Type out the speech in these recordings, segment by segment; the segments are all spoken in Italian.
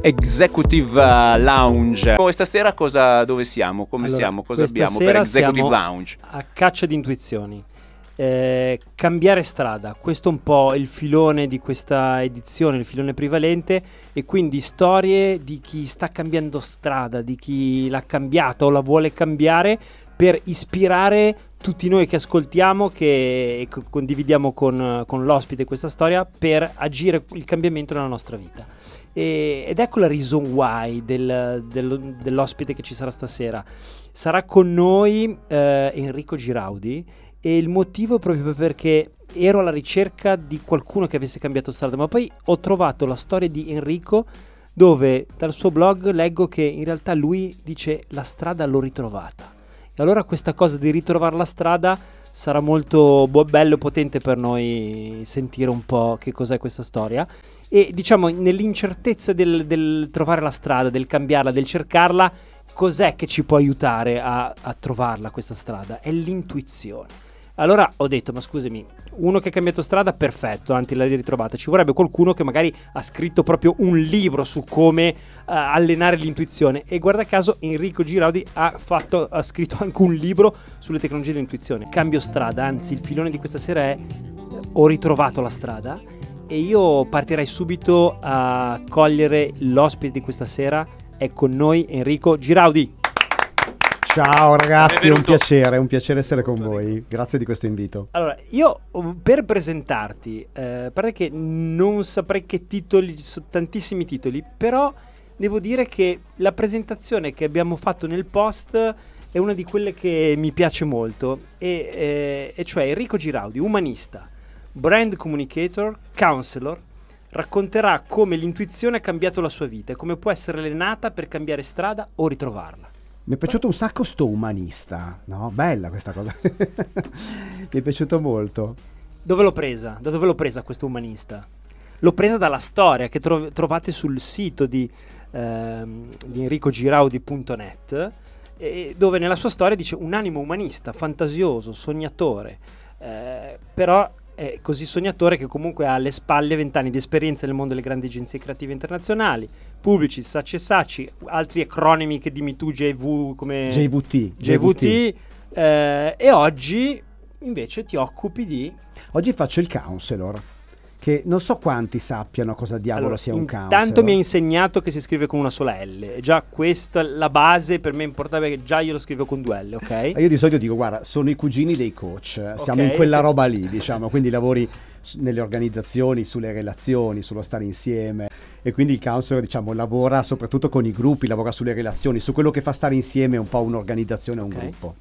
Executive Lounge. Questa sera dove siamo? Come siamo? Cosa abbiamo per Executive Lounge? A caccia di intuizioni. Cambiare strada, questo è un po' il filone di questa edizione, il filone prevalente, e quindi storie di chi sta cambiando strada, di chi l'ha cambiata o la vuole cambiare, per ispirare tutti noi che ascoltiamo, che condividiamo con l'ospite questa storia, per agire il cambiamento nella nostra vita. Ed ecco la reason why dell'ospite che ci sarà stasera. Sarà con noi Enrico Giraudi, e il motivo è proprio perché ero alla ricerca di qualcuno che avesse cambiato strada, ma poi ho trovato la storia di Enrico, dove dal suo blog leggo che in realtà lui dice: la strada l'ho ritrovata. E allora questa cosa di ritrovare la strada sarà molto bello e potente per noi sentire un po' che cos'è questa storia. E diciamo, nell'incertezza del trovare la strada, del cambiarla, del cercarla, cos'è che ci può aiutare a trovarla questa strada? È l'intuizione. Allora ho detto: ma scusami, uno che ha cambiato strada, perfetto, anzi l'hai ritrovata. Ci vorrebbe qualcuno che magari ha scritto proprio un libro su come allenare l'intuizione. E guarda caso Enrico Giraudi ha scritto anche un libro sulle tecnologie dell'intuizione. Cambio strada, anzi il filone di questa sera è: ho ritrovato la strada. E io partirei subito a cogliere l'ospite di questa sera. È con noi Enrico Giraudi. Ciao ragazzi, è un piacere essere con voi. Grazie di questo invito. Allora, io per presentarti, pare che non saprei che titoli, sono tantissimi titoli, però devo dire che la presentazione che abbiamo fatto nel post è una di quelle che mi piace molto, e cioè Enrico Giraudi, umanista, brand communicator, counselor, racconterà come l'intuizione ha cambiato la sua vita e come può essere allenata per cambiare strada o ritrovarla. Mi è piaciuto un sacco sto umanista, no? Bella questa cosa. Mi è piaciuto molto. Dove l'ho presa? Da dove l'ho presa questo umanista? L'ho presa dalla storia che trovate sul sito di enricogiraudi.net, dove nella sua storia dice: un animo umanista, fantasioso, sognatore, però è così sognatore che comunque ha alle spalle 20 anni di esperienza nel mondo delle grandi agenzie creative internazionali, Publicis, Saatchi & Saatchi, altri acronimi che dimmi tu, come JVT, e oggi invece ti occupi di... Oggi faccio il counselor, che non so quanti sappiano cosa diavolo sia un counselor. Intanto mi ha insegnato che si scrive con una sola L, e già questa la base per me è importante, perché già io lo scrivo con 2 L, ok? Io di solito dico: guarda, sono i cugini dei coach, siamo in quella roba lì, diciamo, quindi lavori nelle organizzazioni, sulle relazioni, sullo stare insieme, e quindi il counselor, diciamo, lavora soprattutto con i gruppi, lavora sulle relazioni, su quello che fa stare insieme un po' un'organizzazione o un gruppo.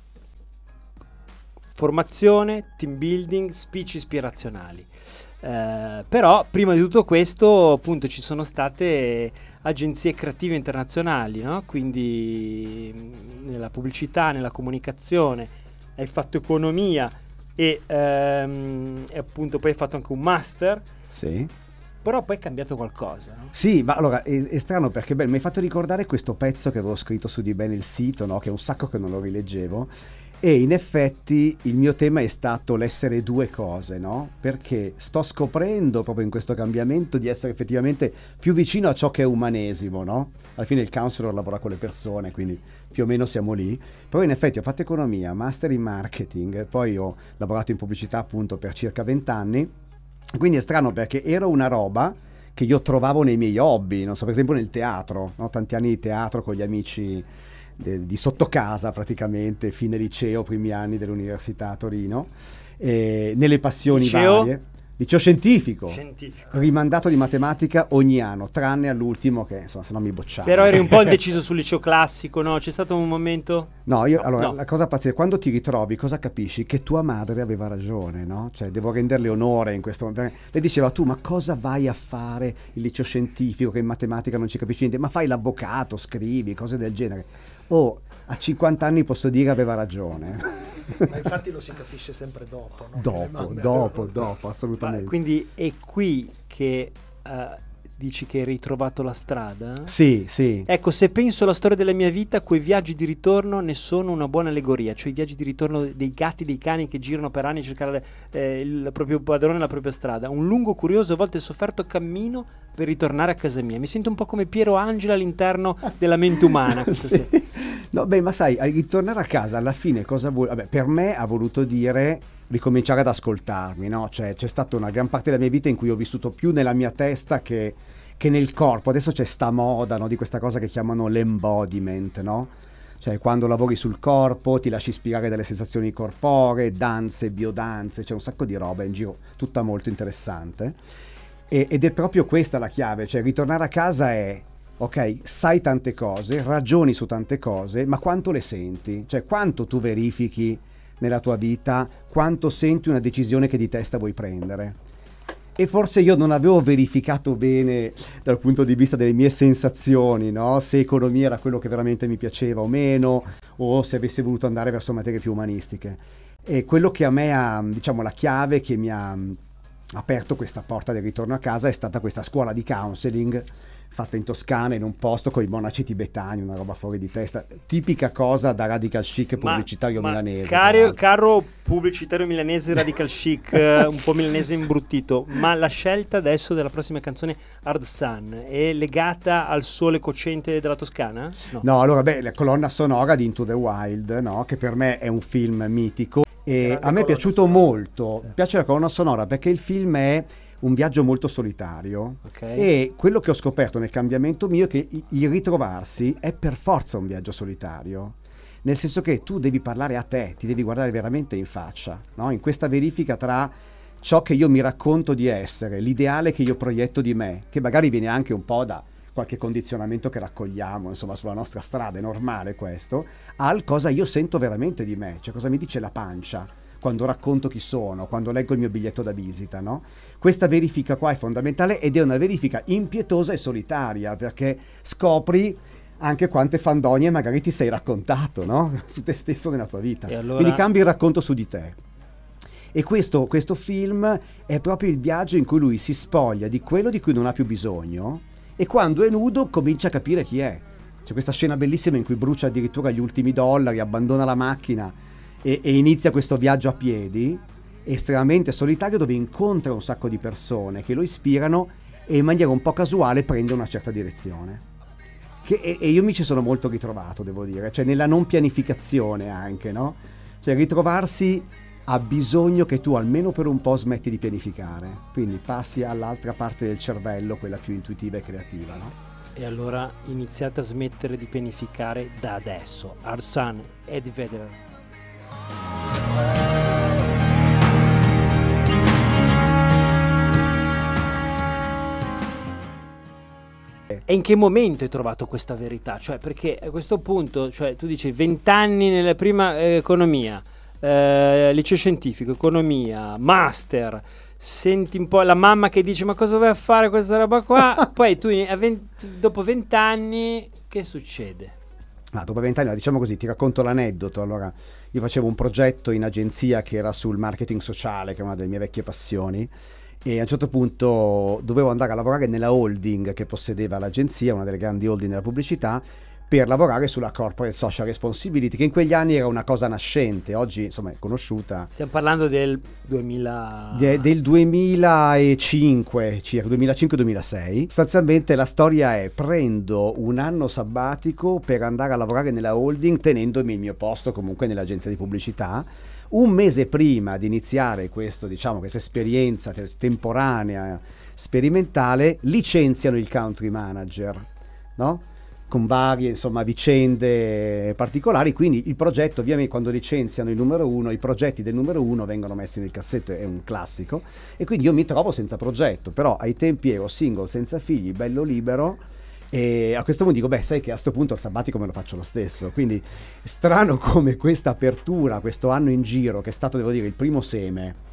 Formazione, team building, speech ispirazionali. Però prima di tutto questo, appunto, ci sono state agenzie creative internazionali, no? Quindi nella pubblicità, nella comunicazione, hai fatto economia e appunto poi hai fatto anche un master. Sì. Però poi è cambiato qualcosa, no? Sì, ma allora è strano, perché mi hai fatto ricordare questo pezzo che avevo scritto su di bene il sito, no? Che è un sacco che non lo rileggevo. E in effetti il mio tema è stato l'essere due cose, no? Perché sto scoprendo proprio in questo cambiamento di essere effettivamente più vicino a ciò che è umanesimo, no? Alla fine il counselor lavora con le persone, quindi più o meno siamo lì. Però in effetti ho fatto economia, master in marketing, poi ho lavorato in pubblicità appunto per circa 20 anni. Quindi è strano, perché era una roba che io trovavo nei miei hobby, non so, per esempio nel teatro, no? Tanti anni di teatro con gli amici di sotto casa, praticamente, fine liceo, primi anni dell'università a Torino, nelle passioni varie. Liceo scientifico, rimandato di matematica ogni anno, tranne all'ultimo che, insomma, se no mi bocciava. Però eri un po' indeciso sul liceo classico, no? C'è stato un momento? No, la cosa pazzesca, quando ti ritrovi, cosa capisci? Che tua madre aveva ragione, no? Cioè, devo renderle onore in questo momento. Lei diceva: tu, ma cosa vai a fare il liceo scientifico, che in matematica non ci capisci niente? Ma fai l'avvocato, scrivi, cose del genere. A 50 anni posso dire aveva ragione. Ma infatti lo si capisce sempre dopo, no? Dopo, assolutamente. Quindi è qui che Dici che hai ritrovato la strada? Sì, sì. Ecco, se penso alla storia della mia vita, quei viaggi di ritorno ne sono una buona allegoria, cioè i viaggi di ritorno dei gatti, dei cani che girano per anni a cercare il proprio padrone, la propria strada. Un lungo, curioso, a volte sofferto cammino per ritornare a casa mia. Mi sento un po' come Piero Angela all'interno della mente umana. Sì. No, beh, ma sai, ritornare a casa alla fine cosa vuol... Vabbè, per me ha voluto dire ricominciare ad ascoltarmi, no? Cioè c'è stata una gran parte della mia vita in cui ho vissuto più nella mia testa che nel corpo. Adesso c'è sta moda, no? Di questa cosa che chiamano l'embodiment, no? Cioè quando lavori sul corpo ti lasci ispirare dalle sensazioni corporee, danze, biodanze, c'è un sacco di roba in giro, tutta molto interessante. Ed è proprio questa la chiave, cioè ritornare a casa è... Ok, sai tante cose, ragioni su tante cose, ma quanto le senti? Cioè quanto tu verifichi nella tua vita, quanto senti una decisione che di testa vuoi prendere? E forse io non avevo verificato bene dal punto di vista delle mie sensazioni, no? Se economia era quello che veramente mi piaceva o meno, o se avessi voluto andare verso materie più umanistiche. E quello che a me ha, diciamo, la chiave che mi ha aperto questa porta del ritorno a casa è stata questa scuola di counseling fatta in Toscana, in un posto con i monaci tibetani, una roba fuori di testa, tipica cosa da radical chic pubblicitario milanese. Caro pubblicitario milanese radical chic, un po' milanese imbruttito, ma la scelta adesso della prossima canzone Hard Sun è legata al sole cocente della Toscana? No, allora la colonna sonora di Into the Wild, no? Che per me è un film mitico e a me è piaciuto molto, sì. Piace la colonna sonora perché il film è un viaggio molto solitario, okay. E quello che ho scoperto nel cambiamento mio è che il ritrovarsi è per forza un viaggio solitario, nel senso che tu devi parlare a te, ti devi guardare veramente in faccia, no? In questa verifica tra ciò che io mi racconto di essere, l'ideale che io proietto di me, che magari viene anche un po' da qualche condizionamento che raccogliamo, insomma, sulla nostra strada, è normale questo, al cosa io sento veramente di me, cioè cosa mi dice la pancia quando racconto chi sono, quando leggo il mio biglietto da visita, no? Questa verifica qua è fondamentale ed è una verifica impietosa e solitaria, perché scopri anche quante fandonie magari ti sei raccontato, no? Su te stesso nella tua vita. Allora... Quindi cambi il racconto su di te. E questo film è proprio il viaggio in cui lui si spoglia di quello di cui non ha più bisogno e quando è nudo comincia a capire chi è. C'è questa scena bellissima in cui brucia addirittura gli ultimi dollari, abbandona la macchina e inizia questo viaggio a piedi estremamente solitario dove incontra un sacco di persone che lo ispirano e in maniera un po' casuale prende una certa direzione e io mi ci sono molto ritrovato, devo dire, cioè nella non pianificazione anche, no? Cioè ritrovarsi ha bisogno che tu almeno per un po' smetti di pianificare, quindi passi all'altra parte del cervello, quella più intuitiva e creativa, no? E allora iniziate a smettere di pianificare da adesso. Hard Sun, Eddie Vedder. E in che momento hai trovato questa verità? Cioè, perché a questo punto, cioè, tu dici 20 anni nella prima economia, liceo scientifico, economia, master, senti un po' la mamma che dice ma cosa vai a fare questa roba qua? Poi tu dopo 20 anni che succede? Dopo 20 anni, diciamo così, ti racconto l'aneddoto. Allora, io facevo un progetto in agenzia che era sul marketing sociale, che è una delle mie vecchie passioni, e a un certo punto dovevo andare a lavorare nella holding che possedeva l'agenzia, una delle grandi holding della pubblicità, per lavorare sulla corporate social responsibility, che in quegli anni era una cosa nascente, oggi insomma è conosciuta. Stiamo parlando del 2000... del 2005, circa 2005-2006. Sostanzialmente la storia è: prendo un anno sabbatico per andare a lavorare nella holding tenendomi il mio posto comunque nell'agenzia di pubblicità. Un mese prima di iniziare questa esperienza temporanea, sperimentale, licenziano il country manager, no? Con varie vicende particolari, quindi il progetto, ovviamente quando licenziano il numero uno, i progetti del numero uno vengono messi nel cassetto, è un classico, e quindi io mi trovo senza progetto, però ai tempi ero single, senza figli, bello libero, e a questo punto dico, sai che a sto punto il sabbatico me lo faccio lo stesso, quindi strano come questa apertura, questo anno in giro, che è stato, devo dire, il primo seme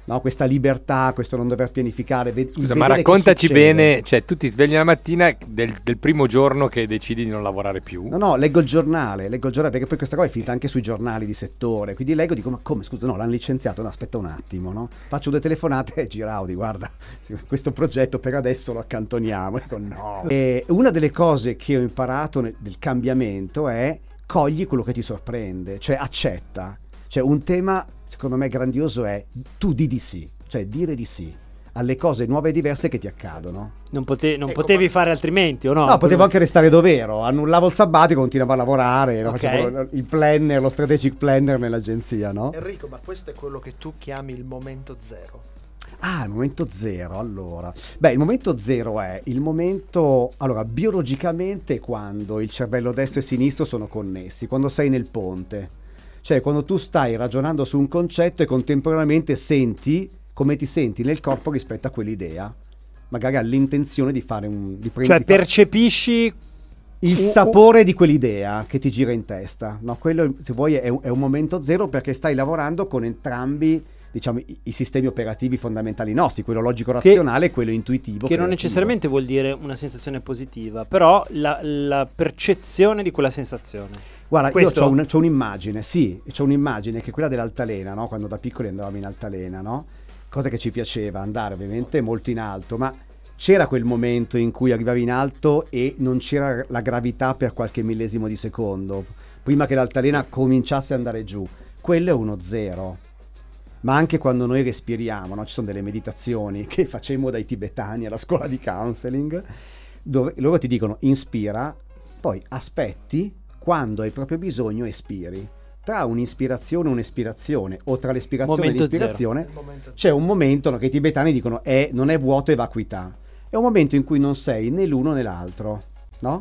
no? Questa libertà, questo non dover pianificare. Scusa, ma raccontaci bene, cioè tu ti svegli la mattina del primo giorno che decidi di non lavorare più. No, leggo il giornale, perché poi questa cosa è finita anche sui giornali di settore, quindi leggo e dico, ma come, scusa, no, l'hanno licenziato, no, aspetta un attimo, no? Faccio 2 telefonate e Giraudi, guarda, questo progetto per adesso lo accantoniamo. Dico, no. E una delle cose che ho imparato del cambiamento è cogli quello che ti sorprende, cioè accetta. Cioè un tema secondo me grandioso è tu di sì, cioè dire di sì alle cose nuove e diverse che ti accadono. Non potevi fare altrimenti, o no? No, potevo anche restare dov'ero, annullavo il sabbatico, continuavo a lavorare, Okay. facevo il planner, lo strategic planner nell'agenzia, no? Enrico, ma questo è quello che tu chiami il momento zero. Ah, il momento zero, allora. Beh, il momento zero è il momento, allora, biologicamente quando il cervello destro e sinistro sono connessi, quando sei nel ponte. Cioè, quando tu stai ragionando su un concetto e contemporaneamente senti come ti senti nel corpo rispetto a quell'idea. Magari hai l'intenzione di fare cioè, percepisci il sapore di quell'idea che ti gira in testa. No, quello, se vuoi, è un momento zero perché stai lavorando con entrambi, diciamo, i sistemi operativi fondamentali nostri, quello logico-razionale e quello intuitivo. Che creativo. non necessariamente vuol dire una sensazione positiva, però la percezione di quella sensazione. Guarda, Questo? io c'ho un'immagine, sì, c'ho un'immagine che è quella dell'altalena, no? Quando da piccoli andavamo in altalena, no? Cosa che ci piaceva, andare ovviamente molto in alto, ma c'era quel momento in cui arrivavi in alto e non c'era la gravità per qualche millesimo di secondo, prima che l'altalena cominciasse ad andare giù. Quello è uno zero. Ma anche quando noi respiriamo, no? Ci sono delle meditazioni che facemmo dai tibetani alla scuola di counseling, dove loro ti dicono inspira, poi aspetti, quando hai proprio bisogno espiri. Tra un'ispirazione e un'espirazione, o tra l'espirazione e l'ispirazione, c'è un momento, no, che i tibetani dicono non è vuoto, è vacuità. È un momento in cui non sei né l'uno né l'altro, no?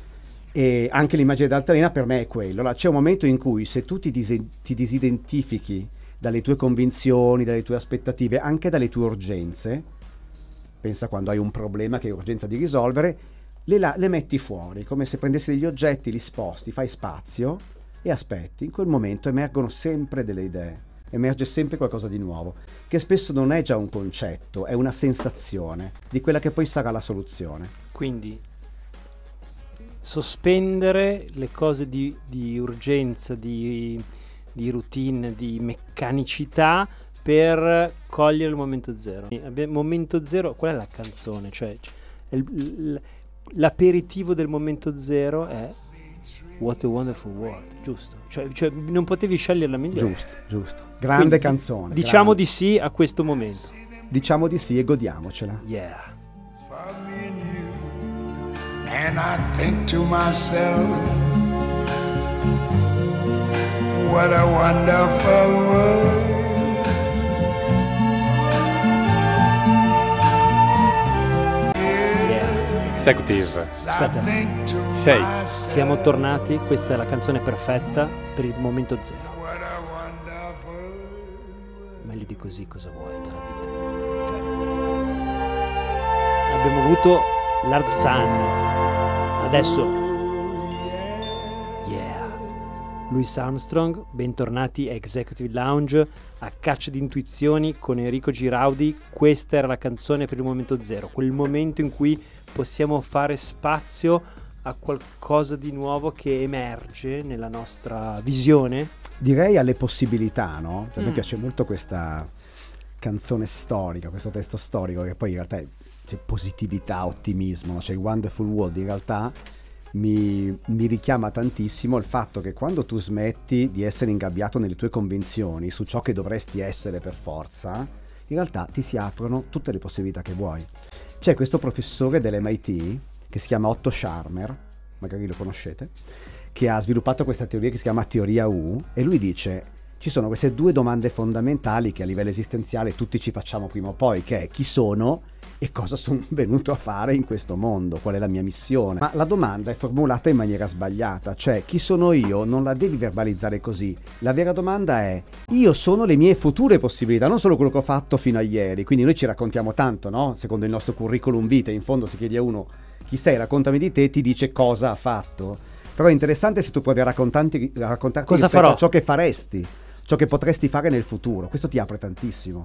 E anche l'immagine dell'altalena per me è quello. Allora, c'è un momento in cui se tu ti disidentifichi dalle tue convinzioni, dalle tue aspettative, anche dalle tue urgenze, pensa quando hai un problema che hai urgenza di risolvere, le metti fuori, come se prendessi degli oggetti, li sposti, fai spazio e aspetti. In quel momento emergono sempre delle idee, emerge sempre qualcosa di nuovo, che spesso non è già un concetto, è una sensazione di quella che poi sarà la soluzione. Quindi sospendere le cose di urgenza, di routine, di meccanicità per cogliere il momento zero. Momento zero, qual è la canzone? Cioè l'aperitivo del momento zero è What a Wonderful World, giusto? Cioè non potevi sceglierla migliore. Giusto. Grande canzone. Diciamo grande. di sì a questo momento. Diciamo di sì e godiamocela. Yeah. And I think to myself, what a wonderful world. Executive. Aspetta, 6. siamo tornati, questa è la canzone perfetta per il momento zero. Meglio di così cosa vuoi dalla vita? Cioè, abbiamo avuto l'Hard Sun, adesso Louis Armstrong. Bentornati a Executive Lounge, a caccia di intuizioni con Enrico Giraudi. Questa era la canzone per il momento zero, quel momento in cui possiamo fare spazio a qualcosa di nuovo che emerge nella nostra visione. Direi alle possibilità, no? A me piace molto questa canzone storica, questo testo storico, che poi in realtà c'è positività, ottimismo, no? C'è il Wonderful World, in realtà mi richiama tantissimo il fatto che quando tu smetti di essere ingabbiato nelle tue convinzioni su ciò che dovresti essere per forza, in realtà ti si aprono tutte le possibilità che vuoi. C'è questo professore dell'MIT che si chiama Otto Scharmer, magari lo conoscete, che ha sviluppato questa teoria che si chiama teoria U, e lui dice ci sono queste 2 domande fondamentali che a livello esistenziale tutti ci facciamo prima o poi, che è chi sono e cosa sono venuto a fare in questo mondo, qual è la mia missione. Ma la domanda è formulata in maniera sbagliata, cioè chi sono io non la devi verbalizzare così. La vera domanda è io sono le mie future possibilità, non solo quello che ho fatto fino a ieri. Quindi noi ci raccontiamo tanto, no? Secondo il nostro curriculum vitae, in fondo si chiede a uno chi sei, raccontami di te, ti dice cosa ha fatto. Però è interessante se tu provi a raccontarti cosa farò, ciò che faresti, ciò che potresti fare nel futuro. Questo ti apre tantissimo.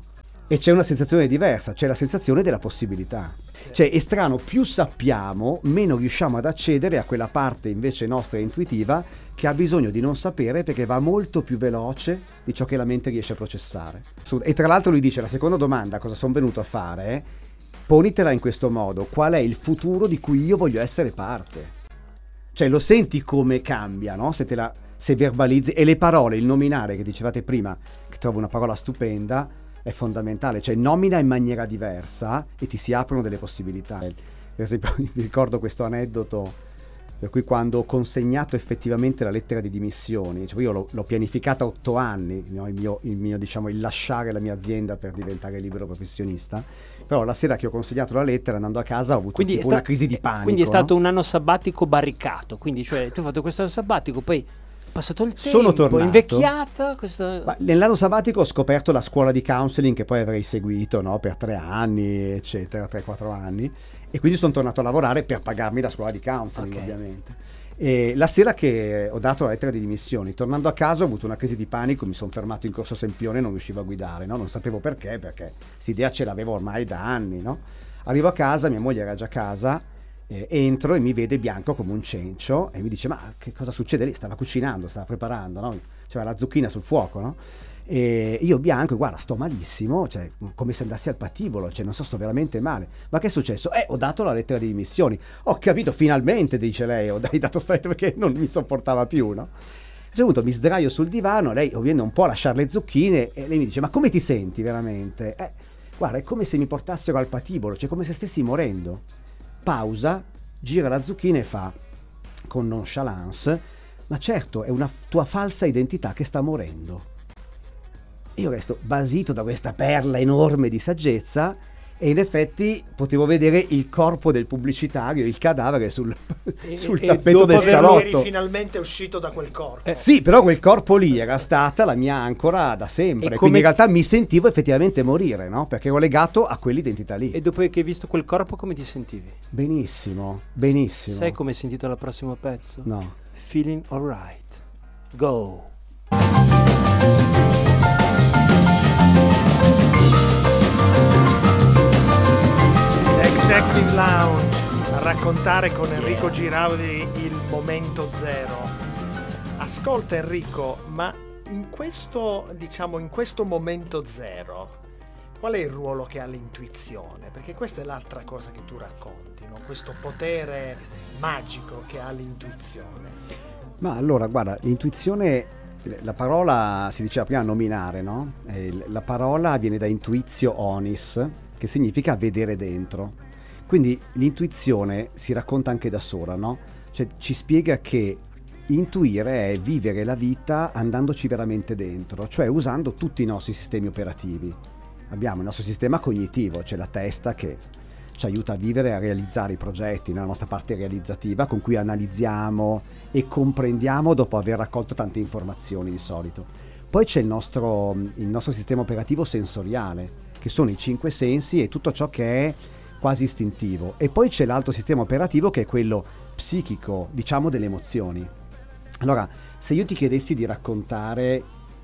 E c'è una sensazione diversa, c'è la sensazione della possibilità. Cioè è strano, più sappiamo, meno riusciamo ad accedere a quella parte invece nostra intuitiva che ha bisogno di non sapere perché va molto più veloce di ciò che la mente riesce a processare. E tra l'altro lui dice, la seconda domanda, cosa sono venuto a fare, ponitela in questo modo, qual è il futuro di cui io voglio essere parte? Cioè lo senti come cambia, no? Se verbalizzi, e le parole, il nominare che dicevate prima, che trovo una parola stupenda, è fondamentale, cioè nomina in maniera diversa e ti si aprono delle possibilità. Per esempio mi ricordo questo aneddoto per cui quando ho consegnato effettivamente la lettera di dimissioni, cioè io l'ho pianificata 8 anni, no? il lasciare la mia azienda per diventare libero professionista, però la sera che ho consegnato la lettera, andando a casa, ho avuto una crisi di panico. Quindi è stato un anno sabbatico barricato, quindi cioè tu hai fatto questo anno sabbatico, poi passato il tempo, sono tornato, invecchiata nell'anno sabbatico ho scoperto la scuola di counseling che poi avrei seguito, no? Per 3 anni eccetera, 3-4 anni, e quindi sono tornato a lavorare per pagarmi la scuola di counseling, ovviamente. E la sera che ho dato la lettera di dimissioni, tornando a casa ho avuto una crisi di panico, mi sono fermato in corso Sempione e non riuscivo a guidare, no? Non sapevo perché quest'idea ce l'avevo ormai da anni, no? Arrivo a casa, mia moglie era già a casa, entro e mi vede bianco come un cencio e mi dice, ma che cosa succede lì? Stava cucinando, stava preparando, no? C'era la zucchina sul fuoco, no? E io bianco, guarda, sto malissimo, cioè come se andassi al patibolo, cioè non so, sto veramente male. Ma che è successo? Ho dato la lettera di dimissioni. Ho capito, finalmente, dice lei, ho dato sta lettera perché non mi sopportava più, no? A un certo punto mi sdraio sul divano, lei viene un po' a lasciare le zucchine e lei mi dice, ma come ti senti veramente? Guarda, è come se mi portassero al patibolo, cioè come se stessi morendo. Pausa, gira la zucchina e fa con nonchalance, ma certo è una tua falsa identità che sta morendo. Io resto basito da questa perla enorme di saggezza e in effetti potevo vedere il corpo del pubblicitario, il cadavere sul tappeto del salotto. Eri finalmente uscito da quel corpo. Sì, però quel corpo lì era stata la mia ancora da sempre, quindi in realtà mi sentivo effettivamente morire, no? Perché ero legato a quell'identità lì. E dopo che hai visto quel corpo come ti sentivi? Benissimo, benissimo. Sai come hai sentito al prossimo pezzo? No. Feeling alright. Go. Executive Lounge, a raccontare con Enrico Giraudi il momento zero. Ascolta Enrico, ma in questo momento zero, qual è il ruolo che ha l'intuizione? Perché questa è l'altra cosa che tu racconti, no? Questo potere magico che ha l'intuizione. Ma allora, guarda, l'intuizione, la parola si diceva prima nominare, no? La parola viene da intuitio onis, che significa vedere dentro. Quindi l'intuizione si racconta anche da sola, no? Cioè ci spiega che intuire è vivere la vita andandoci veramente dentro, cioè usando tutti i nostri sistemi operativi. Abbiamo il nostro sistema cognitivo, cioè la testa che ci aiuta a vivere e a realizzare i progetti, nella nostra parte realizzativa, con cui analizziamo e comprendiamo dopo aver raccolto tante informazioni di solito. Poi c'è il nostro sistema operativo sensoriale, che sono i 5 sensi e tutto ciò che è quasi istintivo, e poi c'è l'altro sistema operativo che è quello psichico, diciamo delle emozioni. Allora, se io ti chiedessi di raccontarmi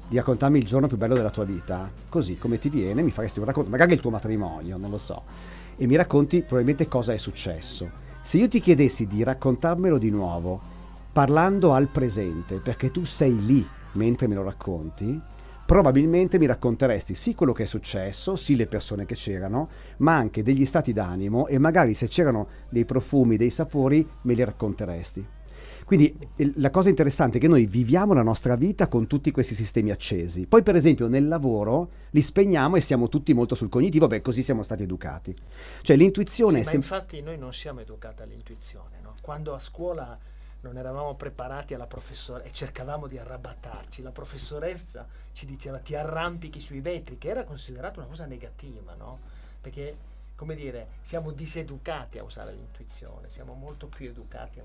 il giorno più bello della tua vita, così come ti viene, mi faresti un racconto, magari il tuo matrimonio, non lo so, e mi racconti probabilmente cosa è successo. Se io ti chiedessi di raccontarmelo di nuovo, parlando al presente, perché tu sei lì mentre me lo racconti, probabilmente mi racconteresti sì quello che è successo, sì le persone che c'erano, ma anche degli stati d'animo, e magari se c'erano dei profumi, dei sapori, me li racconteresti. Quindi la cosa interessante è che noi viviamo la nostra vita con tutti questi sistemi accesi. Poi per esempio nel lavoro li spegniamo e siamo tutti molto sul cognitivo, perché così siamo stati educati. Cioè l'intuizione sì, ma infatti noi non siamo educati all'intuizione, no? Quando a scuola non eravamo preparati alla professoressa e cercavamo di arrabattarci, la professoressa ci diceva ti arrampichi sui vetri, che era considerata una cosa negativa, no? Perché, come dire, siamo diseducati a usare l'intuizione, siamo molto più educati a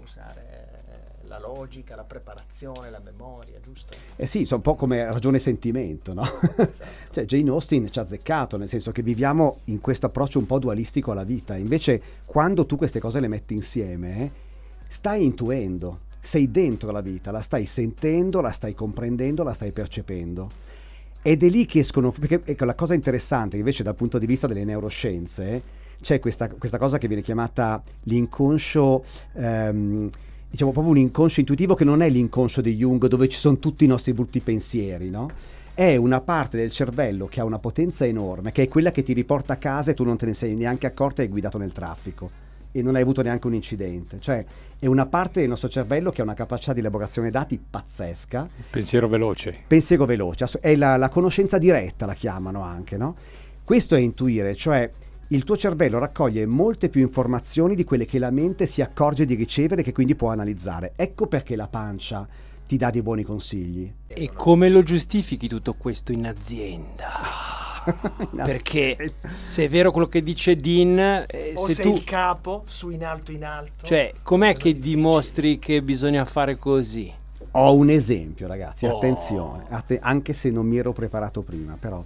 usare la logica, la preparazione, la memoria, giusto? Sì, sono un po' come ragione e sentimento, no? Esatto. Cioè Jane Austen ci ha azzeccato, nel senso che viviamo in questo approccio un po' dualistico alla vita. Invece quando tu queste cose le metti insieme, stai intuendo, sei dentro la vita, la stai sentendo, la stai comprendendo, la stai percependo. Ed è lì che escono, perché ecco, la cosa interessante invece dal punto di vista delle neuroscienze, c'è questa cosa che viene chiamata l'inconscio, diciamo proprio un inconscio intuitivo, che non è l'inconscio di Jung dove ci sono tutti i nostri brutti pensieri, no? È una parte del cervello che ha una potenza enorme, che è quella che ti riporta a casa e tu non te ne sei neanche accorto e hai guidato nel traffico e non hai avuto neanche un incidente. Cioè è una parte del nostro cervello che ha una capacità di elaborazione dati pazzesca. Pensiero veloce, è la conoscenza diretta, la chiamano anche, no? Questo è intuire, cioè il tuo cervello raccoglie molte più informazioni di quelle che la mente si accorge di ricevere, che quindi può analizzare. Ecco perché la pancia ti dà dei buoni consigli. E come lo giustifichi tutto questo in azienda? Perché se è vero quello che dice Dean, o se sei tu il capo, su in alto, cioè com'è che dimostri che bisogna fare così? Ho un esempio, ragazzi, attenzione, anche se non mi ero preparato prima, però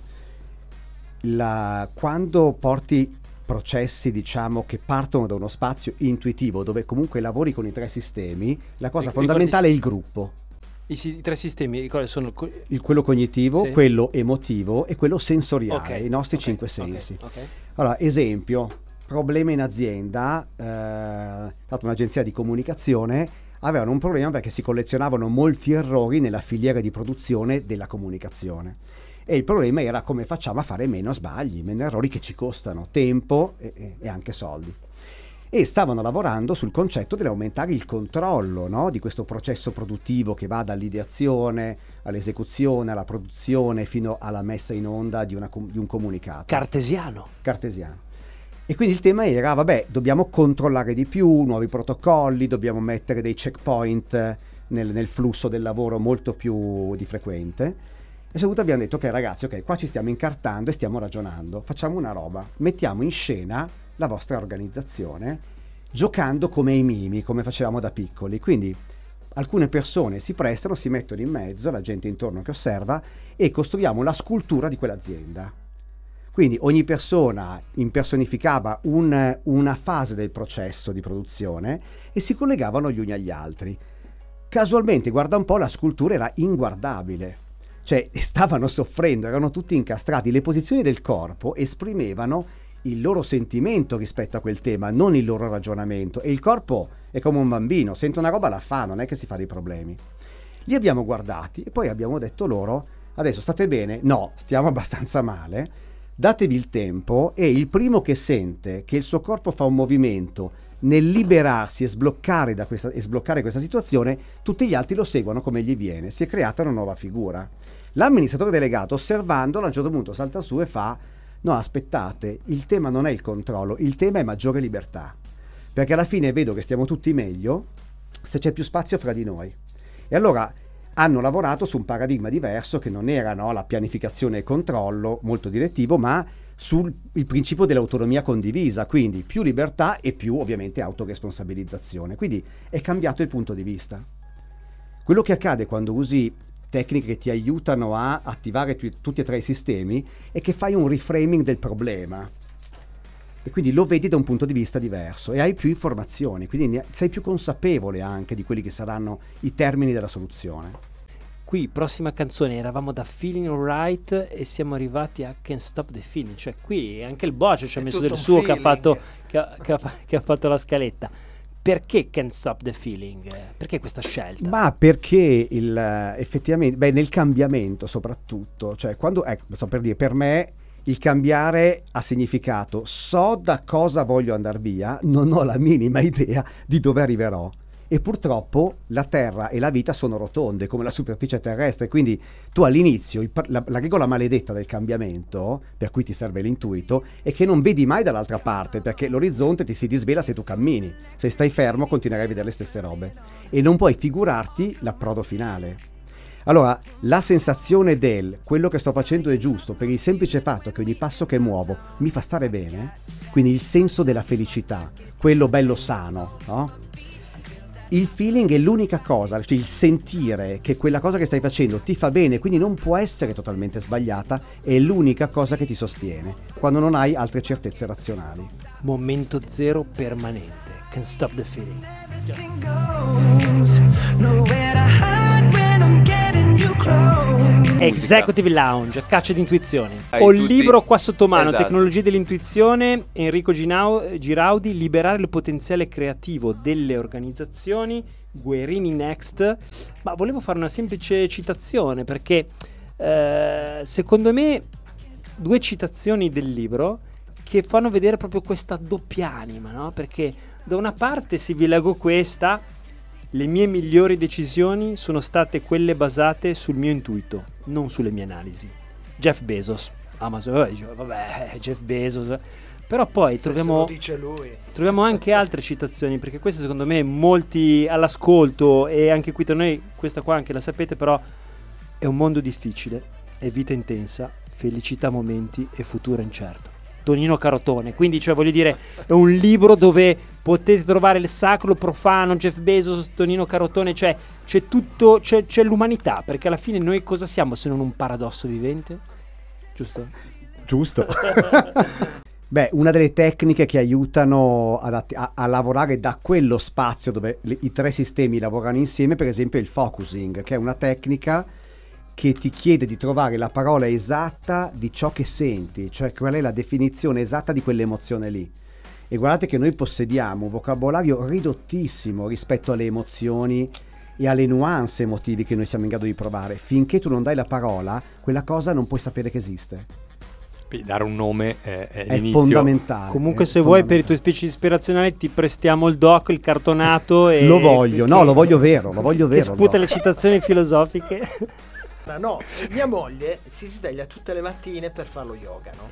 quando porti processi, diciamo, che partono da uno spazio intuitivo dove comunque lavori con i 3 sistemi, la cosa fondamentale è il gruppo. I 3 sistemi sono quello cognitivo, sì, quello emotivo e quello sensoriale, i nostri 5 sensi. Allora, esempio, problema in azienda, stata un'agenzia di comunicazione, avevano un problema perché si collezionavano molti errori nella filiera di produzione della comunicazione. E il problema era come facciamo a fare meno sbagli, meno errori che ci costano tempo e anche soldi. E stavano lavorando sul concetto di aumentare il controllo, no? Di questo processo produttivo che va dall'ideazione all'esecuzione, alla produzione, fino alla messa in onda di un comunicato. Cartesiano. E quindi il tema era, dobbiamo controllare di più, nuovi protocolli, dobbiamo mettere dei checkpoint nel flusso del lavoro molto più di frequente. E subito abbiamo detto, ragazzi, qua ci stiamo incartando e stiamo ragionando, facciamo una roba, mettiamo in scena la vostra organizzazione giocando come i mimi, come facevamo da piccoli. Quindi alcune persone si prestano, si mettono in mezzo, la gente intorno che osserva, e costruiamo la scultura di quell'azienda. Quindi ogni persona impersonificava una fase del processo di produzione e si collegavano gli uni agli altri. Casualmente, guarda un po', la scultura era inguardabile. Cioè stavano soffrendo, erano tutti incastrati, le posizioni del corpo esprimevano il loro sentimento rispetto a quel tema, non il loro ragionamento. E il corpo è come un bambino, sente una roba, la fa, non è che si fa dei problemi. Li abbiamo guardati e poi abbiamo detto loro, adesso state bene? No, stiamo abbastanza male, datevi il tempo, e il primo che sente che il suo corpo fa un movimento nel liberarsi e sbloccare questa situazione, tutti gli altri lo seguono come gli viene. Si è creata una nuova figura. L'amministratore delegato, osservandolo, a un certo punto salta su e fa: no, aspettate, il tema non è il controllo, il tema è maggiore libertà, perché alla fine vedo che stiamo tutti meglio se c'è più spazio fra di noi. E allora hanno lavorato su un paradigma diverso, che non era la pianificazione e controllo molto direttivo, ma sul principio dell'autonomia condivisa, quindi più libertà e più ovviamente autoresponsabilizzazione. Quindi è cambiato il punto di vista. Quello che accade quando usi tecniche che ti aiutano a attivare tutti e 3 i sistemi è che fai un reframing del problema e quindi lo vedi da un punto di vista diverso e hai più informazioni, quindi sei più consapevole anche di quelli che saranno i termini della soluzione. Qui, prossima canzone, eravamo da Feeling Alright e siamo arrivati a Can't Stop the Feeling, cioè qui anche il Boce ci ha messo del suo, che ha fatto la scaletta. Perché Can't Stop the Feeling? Perché questa scelta? Ma perché effettivamente, nel cambiamento soprattutto, cioè quando, per dire, per me il cambiare ha significato: so da cosa voglio andare via, non ho la minima idea di dove arriverò. E purtroppo la Terra e la vita sono rotonde come la superficie terrestre, quindi tu all'inizio, la regola maledetta del cambiamento, per cui ti serve l'intuito, è che non vedi mai dall'altra parte, perché l'orizzonte ti si disvela se tu cammini. Se stai fermo continuerai a vedere le stesse robe e non puoi figurarti l'approdo finale. Allora, la sensazione quello che sto facendo è giusto, per il semplice fatto che ogni passo che muovo mi fa stare bene, quindi il senso della felicità, quello bello sano, no? Il feeling è l'unica cosa, cioè il sentire che quella cosa che stai facendo ti fa bene, quindi non può essere totalmente sbagliata, è l'unica cosa che ti sostiene quando non hai altre certezze razionali. Momento zero permanente. Can't Stop the Feeling. Executive Lounge, caccia di intuizioni. Hai Ho il tutti- libro qua sotto mano, Esatto. Tecnologie dell'intuizione, Enrico Giraudi, liberare il potenziale creativo delle organizzazioni, Guerini Next. Ma volevo fare una semplice citazione perché secondo me 2 citazioni del libro che fanno vedere proprio questa doppia anima, no? Perché da una parte, se vi leggo questa: le mie migliori decisioni sono state quelle basate sul mio intuito, non sulle mie analisi. Jeff Bezos, Amazon, vabbè, Jeff Bezos. Però poi Se lo dice lui. troviamo anche altre citazioni, perché queste secondo me molti all'ascolto, e anche qui tra noi, questa qua anche la sapete, però è un mondo difficile, è vita intensa, felicità a momenti e futuro incerto. Tonino Carotone, quindi cioè voglio dire, è un libro dove potete trovare il sacro, il profano, Jeff Bezos, Tonino Carotone, cioè c'è tutto, c'è l'umanità, perché alla fine noi cosa siamo se non un paradosso vivente? Giusto? Giusto. Beh, una delle tecniche che aiutano a lavorare da quello spazio dove i 3 sistemi lavorano insieme, per esempio, è il focusing, che è una tecnica che ti chiede di trovare la parola esatta di ciò che senti, cioè qual è la definizione esatta di quell'emozione lì. E guardate che noi possediamo un vocabolario ridottissimo rispetto alle emozioni e alle nuance emotivi che noi siamo in grado di provare. Finché tu non dai la parola, quella cosa non puoi sapere che esiste. Dare un nome è È l'inizio. fondamentale. Comunque è se vuoi per i fondamentale. tuoi speech ispirazionali ti prestiamo il doc, il cartonato e Lo voglio, no, lo voglio vero, lo voglio che vero. sputa no. le citazioni filosofiche. Ma no, mia moglie si sveglia tutte le mattine per fare lo yoga, no?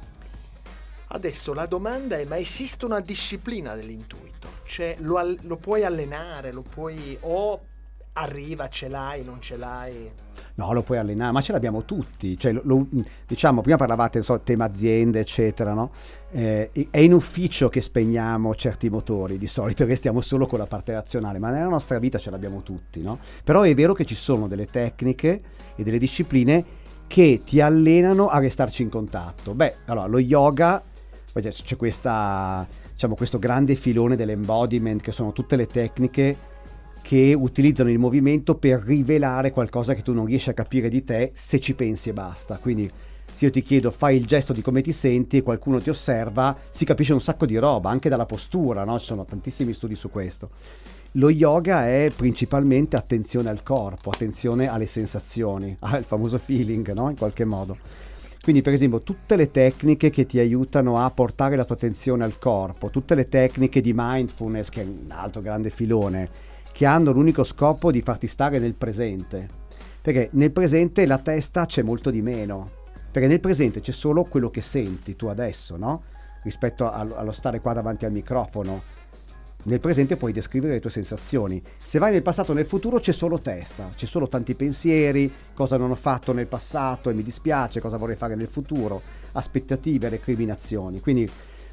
Adesso la domanda è: ma esiste una disciplina dell'intuito? Cioè lo puoi allenare, lo puoi, o arriva, ce l'hai, non ce l'hai? No, lo puoi allenare, ma ce l'abbiamo tutti. Cioè, diciamo, prima parlavate, non so, tema aziende, eccetera, no? È in ufficio che spegniamo certi motori, di solito restiamo solo con la parte razionale, ma nella nostra vita ce l'abbiamo tutti, no? Però è vero che ci sono delle tecniche e delle discipline che ti allenano a restarci in contatto. Beh, allora, lo yoga, c'è questa, diciamo, questo grande filone dell'embodiment, che sono tutte le tecniche che utilizzano il movimento per rivelare qualcosa che tu non riesci a capire di te se ci pensi e basta. Quindi se io ti chiedo fai il gesto di come ti senti e qualcuno ti osserva, si capisce un sacco di roba, anche dalla postura, no? Ci sono tantissimi studi su questo. Lo yoga è principalmente attenzione al corpo, attenzione alle sensazioni, il famoso feeling, no? In qualche modo. Quindi per esempio tutte le tecniche che ti aiutano a portare la tua attenzione al corpo, tutte le tecniche di mindfulness, che è un altro grande filone, che hanno l'unico scopo di farti stare nel presente, perché nel presente la testa c'è molto di meno, perché nel presente c'è solo quello che senti tu adesso, no? Rispetto allo stare qua davanti al microfono. Nel presente puoi descrivere le tue sensazioni. Se vai nel passato o nel futuro c'è solo testa, c'è solo tanti pensieri, cosa non ho fatto nel passato e mi dispiace, cosa vorrei fare nel futuro, aspettative, recriminazioni. Quindi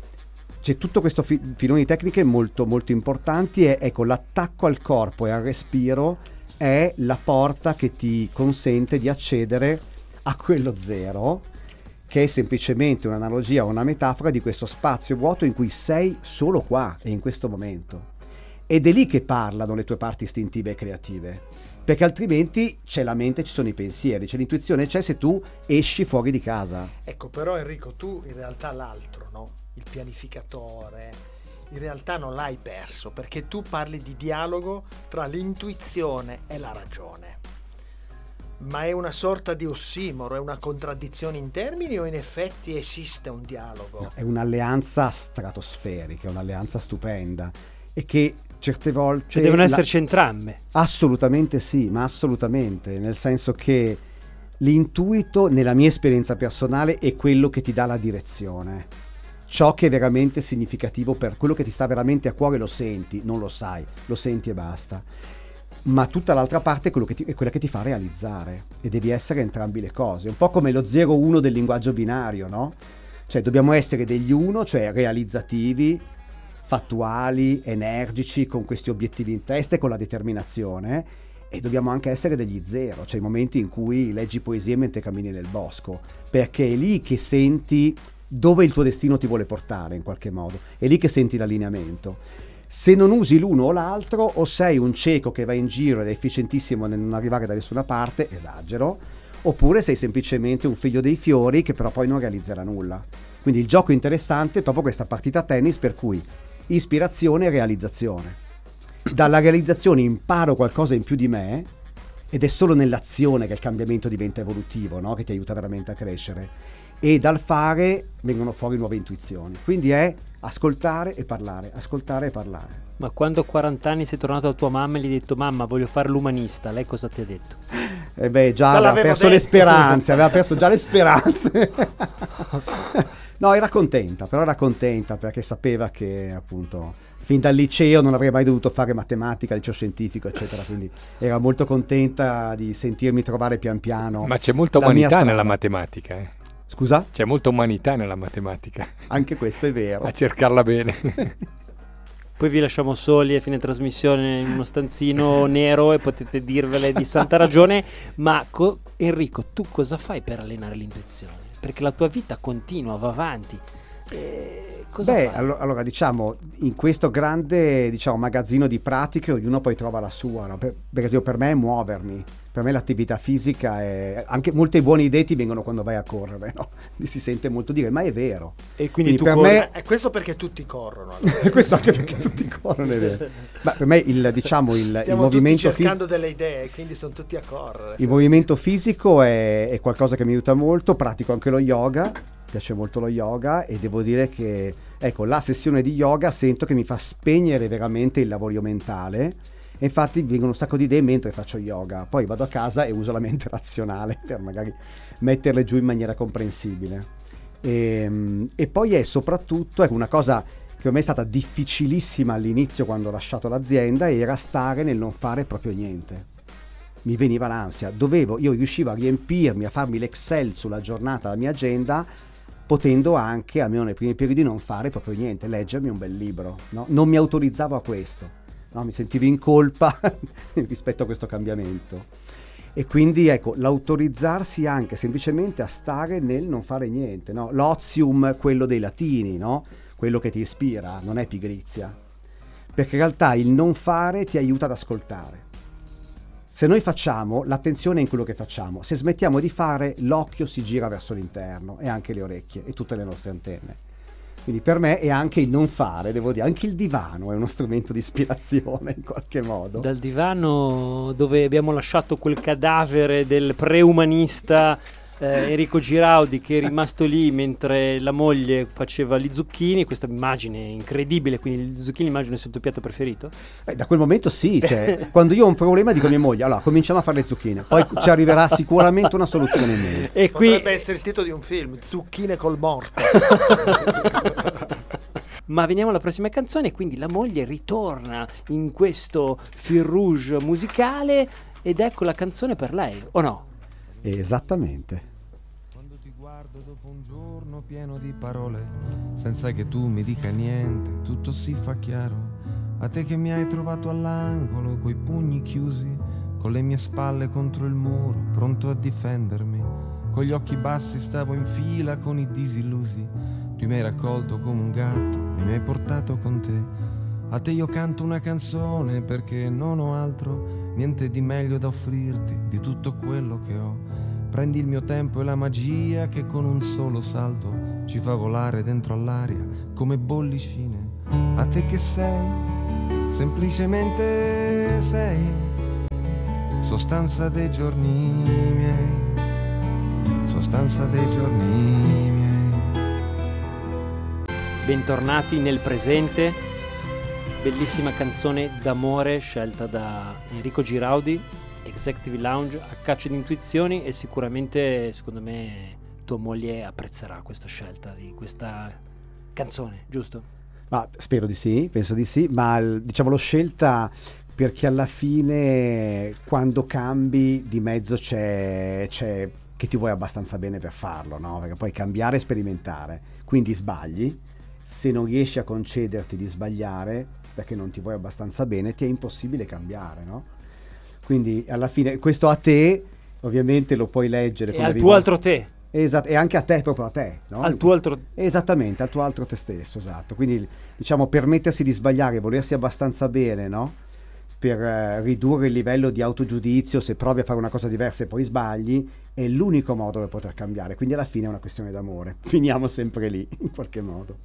c'è tutto questo filone di tecniche molto molto importanti, e ecco, l'attacco al corpo e al respiro è la porta che ti consente di accedere a quello zero, che è semplicemente un'analogia o una metafora di questo spazio vuoto in cui sei solo qua e in questo momento. Ed è lì che parlano le tue parti istintive e creative, perché altrimenti c'è la mente, ci sono i pensieri, c'è l'intuizione, c'è se tu esci fuori di casa. Ecco, però Enrico, tu in realtà l'altro, no? Il pianificatore, in realtà non l'hai perso, perché tu parli di dialogo tra l'intuizione e la ragione. Ma è una sorta di ossimoro, è una contraddizione in termini, o in effetti esiste un dialogo? No, è un'alleanza stratosferica, è un'alleanza stupenda, e che certe volte... Cioè devono esserci entrambe. Assolutamente sì, ma assolutamente, nel senso che l'intuito, nella mia esperienza personale, è quello che ti dà la direzione. Ciò che è veramente significativo, per quello che ti sta veramente a cuore, lo senti, non lo sai, lo senti e basta. Ma tutta l'altra parte è quella che ti fa realizzare, e devi essere entrambi le cose, un po' come lo 0-1 del linguaggio binario, no? Cioè dobbiamo essere degli 1, cioè realizzativi, fattuali, energici, con questi obiettivi in testa e con la determinazione, e dobbiamo anche essere degli 0, cioè i momenti in cui leggi poesie mentre cammini nel bosco, perché è lì che senti dove il tuo destino ti vuole portare, in qualche modo, è lì che senti l'allineamento. Se non usi l'uno o l'altro, o sei un cieco che va in giro ed è efficientissimo nel non arrivare da nessuna parte, esagero, oppure sei semplicemente un figlio dei fiori che però poi non realizzerà nulla. Quindi il gioco interessante è proprio questa partita a tennis, per cui ispirazione e realizzazione. Dalla realizzazione imparo qualcosa in più di me, ed è solo nell'azione che il cambiamento diventa evolutivo, no? Che ti aiuta veramente a crescere, e dal fare vengono fuori nuove intuizioni. Quindi è ascoltare e parlare, ascoltare e parlare. Ma quando a 40 anni sei tornato da tua mamma e gli hai detto mamma voglio fare l'umanista, lei cosa ti ha detto? Già aveva perso le speranze, aveva perso già le speranze. No, era contenta perché sapeva che appunto fin dal liceo non avrei mai dovuto fare matematica, liceo scientifico, eccetera, quindi era molto contenta di sentirmi trovare pian piano. Ma c'è molta umanità nella matematica, eh? Scusa? C'è molta umanità nella matematica. Anche questo è vero. A cercarla bene. Poi vi lasciamo soli a fine trasmissione in uno stanzino nero e potete dirvele di santa ragione, ma Enrico, tu cosa fai per allenare l'intuizione? Perché la tua vita continua, va avanti. Cosa fai? Allora diciamo, in questo grande magazzino di pratiche ognuno poi trova la sua, no? Per esempio per me è muovermi, per me l'attività fisica è... Anche molte buone idee ti vengono quando vai a correre, no? Si sente molto dire, ma è vero. E quindi tu per me... È questo perché tutti corrono. Allora. Questo anche perché tutti corrono, è vero. Ma per me il Stiamo tutti cercando delle idee, quindi sono tutti a correre. Il movimento fisico è qualcosa che mi aiuta molto, pratico anche lo yoga. Piace molto lo yoga e devo dire che la sessione di yoga sento che mi fa spegnere veramente il lavorio mentale, e infatti vengono un sacco di idee mentre faccio yoga, poi vado a casa e uso la mente razionale per magari metterle giù in maniera comprensibile, e poi è soprattutto una cosa che per me è stata difficilissima all'inizio quando ho lasciato l'azienda, era stare nel non fare proprio niente. Mi veniva l'ansia, io riuscivo a riempirmi, a farmi l'Excel sulla giornata, la mia agenda, potendo anche, almeno nei primi periodi, non fare proprio niente, leggermi un bel libro, no? Non mi autorizzavo a questo, no? Mi sentivo in colpa rispetto a questo cambiamento, e quindi l'autorizzarsi anche semplicemente a stare nel non fare niente, no? L'ozium, quello dei latini, no? Quello che ti ispira, non è pigrizia, perché in realtà il non fare ti aiuta ad ascoltare. Se noi facciamo, l'attenzione è in quello che facciamo. Se smettiamo di fare, l'occhio si gira verso l'interno, e anche le orecchie e tutte le nostre antenne. Quindi per me è anche il non fare, devo dire, anche il divano è uno strumento di ispirazione in qualche modo. Dal divano dove abbiamo lasciato quel cadavere del preumanista Enrico Giraudi, che è rimasto lì mentre la moglie faceva gli zucchini, questa immagine incredibile, quindi gli zucchini immagino sia il tuo piatto preferito? Da quel momento sì, quando io ho un problema dico a mia moglie, allora cominciamo a fare le zucchine, poi ci arriverà sicuramente una soluzione in mente. E potrebbe essere il titolo di un film, Zucchine col morto. Ma veniamo alla prossima canzone, quindi la moglie ritorna in questo fil rouge musicale, ed ecco la canzone per lei, o no? Esattamente. Quando ti guardo dopo un giorno pieno di parole, senza che tu mi dica niente, tutto si fa chiaro. A te che mi hai trovato all'angolo, coi pugni chiusi, con le mie spalle contro il muro, pronto a difendermi. Con gli occhi bassi stavo in fila con i disillusi. Tu mi hai raccolto come un gatto e mi hai portato con te. A te io canto una canzone perché non ho altro, niente di meglio da offrirti di tutto quello che ho. Prendi il mio tempo e la magia che con un solo salto ci fa volare dentro all'aria come bollicine. A te che sei, semplicemente sei, sostanza dei giorni miei, sostanza dei giorni miei. Bentornati nel presente. Bellissima canzone d'amore scelta da Enrico Giraudi, Executive Lounge, a caccia di intuizioni, e sicuramente secondo me tua moglie apprezzerà questa scelta di questa canzone, giusto? Ma spero di sì, penso di sì, ma l'ho scelta perché alla fine quando cambi di mezzo c'è che ti vuoi abbastanza bene per farlo, no? Perché poi cambiare e sperimentare, quindi sbagli, se non riesci a concederti di sbagliare perché non ti vuoi abbastanza bene, ti è impossibile cambiare, no? Quindi alla fine questo a te ovviamente lo puoi leggere e al tuo altro te. Esatto, e anche a te, proprio a te, no? Al tuo altro... Esattamente, al tuo altro te stesso, esatto. Quindi permettersi di sbagliare, volersi abbastanza bene, no? Per ridurre il livello di autogiudizio, se provi a fare una cosa diversa e poi sbagli, è l'unico modo per poter cambiare, quindi alla fine è una questione d'amore, finiamo sempre lì in qualche modo.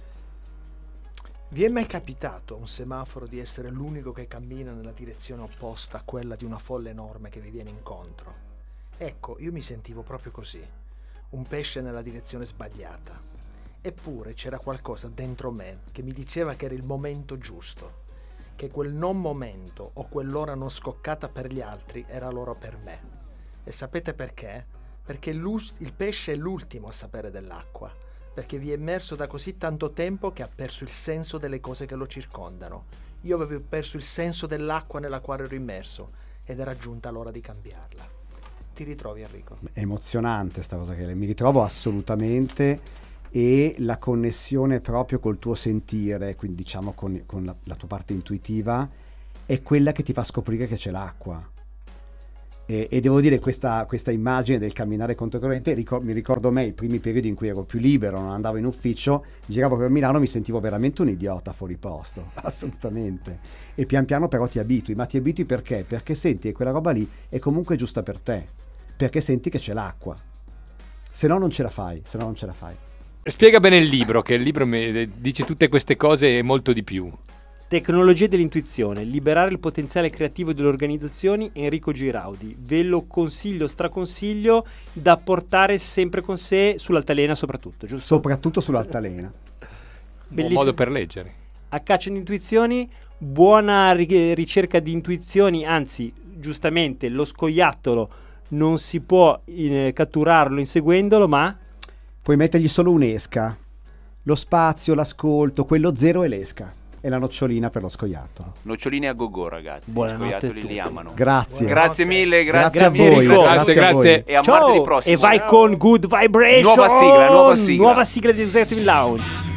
Vi è mai capitato un semaforo di essere l'unico che cammina nella direzione opposta a quella di una folla enorme che vi viene incontro? Ecco, io mi sentivo proprio così, un pesce nella direzione sbagliata. Eppure c'era qualcosa dentro me che mi diceva che era il momento giusto, che quel non momento o quell'ora non scoccata per gli altri era l'ora per me. E sapete perché? Perché il pesce è l'ultimo a sapere dell'acqua, perché vi è immerso da così tanto tempo che ha perso il senso delle cose che lo circondano. Io avevo perso il senso dell'acqua nella quale ero immerso ed era giunta l'ora di cambiarla. Ti ritrovi, Enrico? È emozionante sta cosa che mi ritrovo assolutamente, e la connessione proprio col tuo sentire, quindi diciamo con la tua parte intuitiva, è quella che ti fa scoprire che c'è l'acqua. E devo dire, questa immagine del camminare controcorrente mi ricordo me i primi periodi in cui ero più libero, non andavo in ufficio, giravo per Milano, mi sentivo veramente un idiota fuori posto, assolutamente. E pian piano però ti abitui, ma ti abitui perché? Perché senti che quella roba lì è comunque giusta per te, perché senti che c'è l'acqua, se no non ce la fai. Spiega bene il libro, che il libro dice tutte queste cose e molto di più. Tecnologie dell'intuizione, liberare il potenziale creativo delle organizzazioni, Enrico Giraudi. Ve lo consiglio, straconsiglio, da portare sempre con sé sull'altalena soprattutto, giusto? Soprattutto sull'altalena. Buon modo per leggere. A caccia di intuizioni, buona ricerca di intuizioni, anzi, giustamente, lo scoiattolo non si può catturarlo inseguendolo, ma... Puoi mettergli solo un'esca, lo spazio, l'ascolto, quello zero è l'esca. E la nocciolina per lo scoiattolo. Noccioline a go-go, ragazzi. Buonanotte, scoiattoli li amano. Grazie. Grazie mille, grazie a voi. Grazie. E a Ciao. martedì prossimo. E vai con Good Vibration. Nuova sigla di Executive Lounge.